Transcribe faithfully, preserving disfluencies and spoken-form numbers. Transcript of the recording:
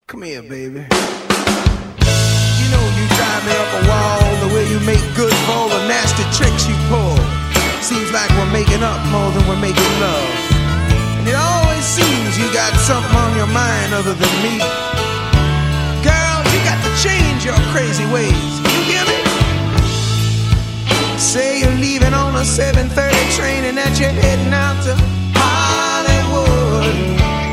Come here, baby. You know you drive me up a wall, the way you make good for all the nasty tricks you pull. Seems like we're making up more than we're making love. And it always seems you got something on your mind other than me. Girl, you got to change your crazy ways. You hear me? Say you're leaving on a seven thirty train and that you're heading out to Hollywood.